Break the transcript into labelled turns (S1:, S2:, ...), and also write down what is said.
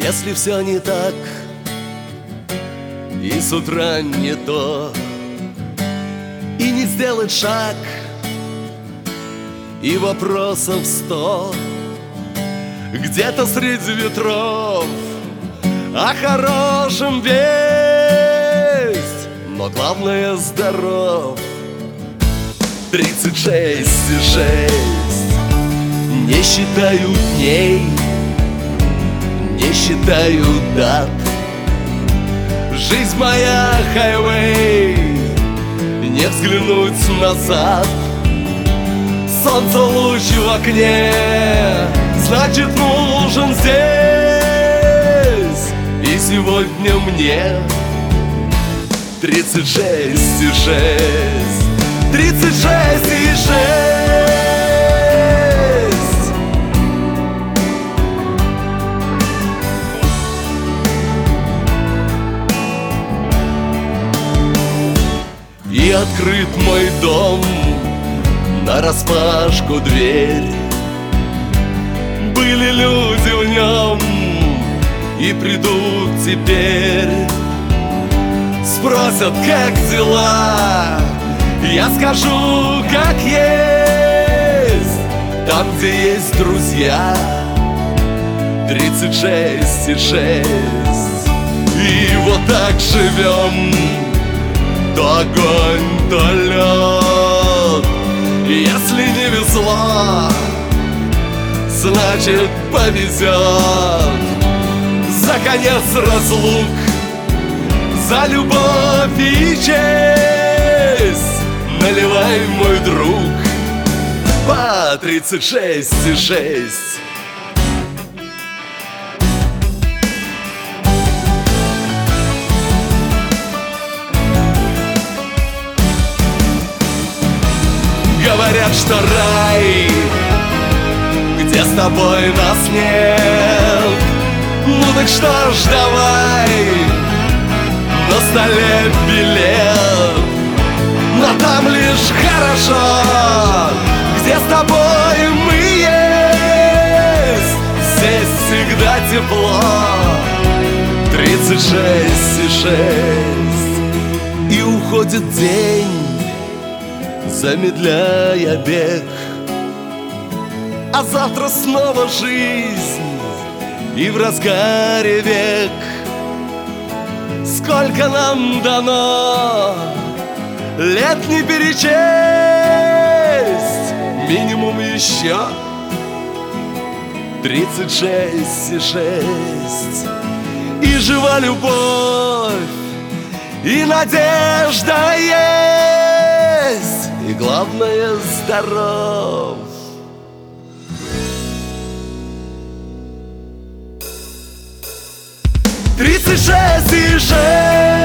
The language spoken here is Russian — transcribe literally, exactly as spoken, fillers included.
S1: Если все не так и с утра не то, и не сделать шаг, и вопросов сто, где-то среди ветров о хорошем весть, но главное здоров. Тридцать шесть и шесть не считаю дней, не считаю дат. Жизнь моя хайвей, не взглянуть назад. Солнце луч в окне, значит нужен здесь. И сегодня мне тридцать шесть и шесть, тридцать шесть и шесть. И открыт мой дом, нараспашку дверь. Были люди в нем и придут теперь. Спросят, как дела, я скажу, как есть. Там, где есть друзья, тридцать шесть и шесть. И вот так живем, то огонь, то лед. Если не везло, значит повезет. За конец разлук, за любовь и честь наливай, мой друг, по тридцать шесть и шесть. Говорят, что рай, где с тобой нас нет. Ну так что ж, давай, на столе билет. Но там лишь хорошо, где с тобой мы есть. Здесь всегда тепло. Тридцать шесть и шесть. И уходит день, замедляя бег. А завтра снова жизнь, и в разгаре век. Сколько нам дано, лет не перечесть. Минимум еще тридцать шесть и шесть. И жива любовь, и надежда есть, и главное здоров. Тридцать шесть и шесть.